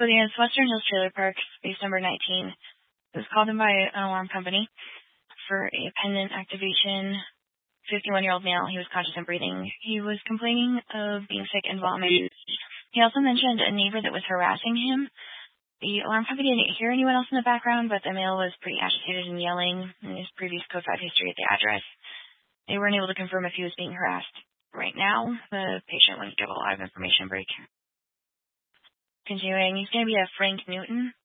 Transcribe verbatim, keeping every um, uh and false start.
So the Western Hills Trailer Park, space number nineteen, was called in by an alarm company for a pendant activation. fifty-one-year-old male. He was conscious and breathing. He was complaining of being sick and vomiting. He also mentioned a neighbor that was harassing him. The alarm company didn't hear anyone else in the background, but the male was pretty agitated and yelling in his previous code five history at the address. They weren't able to confirm if he was being harassed. Right now, the patient wouldn't give a lot of information break. Continuing, he's going to be a Frank Newton.